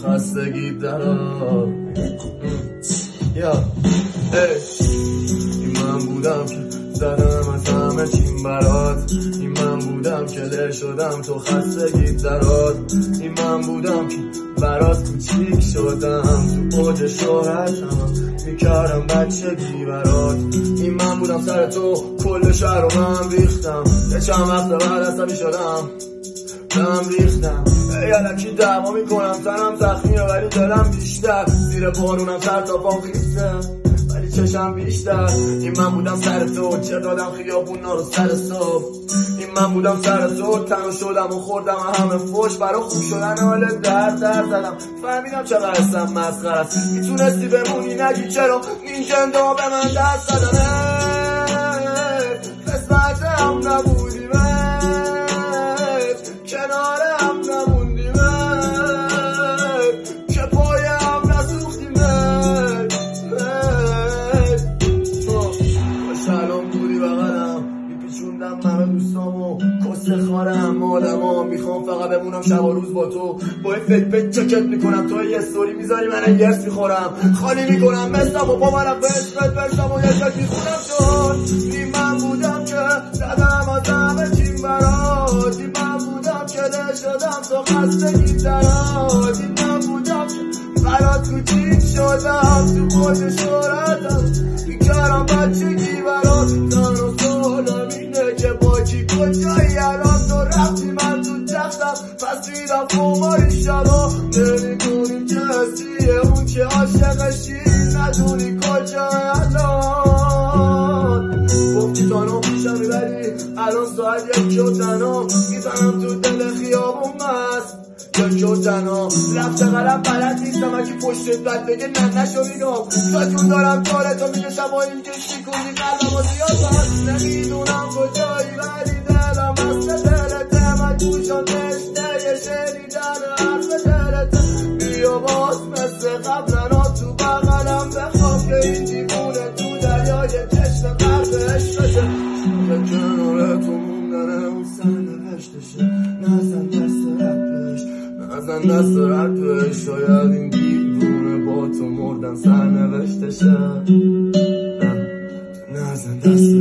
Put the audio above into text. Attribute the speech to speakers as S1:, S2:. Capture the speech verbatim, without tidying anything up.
S1: خستگی درات یا ای این من بودم که زدم از همه چیم برات، این من بودم که له شدم تو خستگی درات، این من بودم که برات کوچیک شدم تو اوج شهرتم میکردم بچگی برات، این من بودم سر تو کل شهر رو من ریختم، یه چند وقت بعد عصبی شدم دم ریختم ای الکی دعوا میکنم تنم زخمیه ولی دلم بیشتر، زیر بارونم سر تا پام خیسته ولی چشم بیشتر، این من بودم سر تو چه دادم خیابونا رو سر صبح، این من بودم سر تو تنو شدم و خوردم و همه فوش برا خوب شدن حال درد درد زدم، فهمیدم چقدر هستم مسخره است، میتونستی بمونی نگی چرا نینجندا به من دست زدن، قسمت هم نبودی کنار هم نموندیم که پای هم نسوختیم سلام دوری بغلم میپیچوندم من دوستامو کسه خارم آدم ها میخوام فقط بمونم شب و روز با تو، با این فکر فکر چکت میکنم تو یه ستوری میذاری من یرس میخورم خالی میکنم مثلم و با منم به اسمت برشم و یه شک میخونم چون این من بودم که زدم از همه چیم برات، این من بودم که له شدم تو خستگی درات، این من بودم که برات کوچیک شدم تو خود شهرتم میکردم بچگی برات، تن و سالم اینه که با کی کجایی الان تو رفتی من تو تختم پس میرم خماری شبا نمیدونیم که هستیه اون که عاشقشی ندونی کجا الان، گفتی تانو پیشم میبری الان ساعت یکی و تنها میزنم تو دل خیابون مست یکی و تنها لفت قلم بلد نیستم اگه پشتت بد بگه نه نشو میگم ساتون دارم کارتو میگه شبا این کشتی کنی قلبم و زیاد هست نمیدونم کجایی ولی دلم هست دلته من گوشم نشته یه شنیدن حرف دلته بیا باز مثل قبلنا تو بغلم بخواب که این دیوونه تو دریای چشم قرد عشقشه که کنار تو موندنه اون سرنوشتشه نزن دست ردش نزن دست ردش شاید این دیوونه با تو مردن سرنوشتشه نزن دست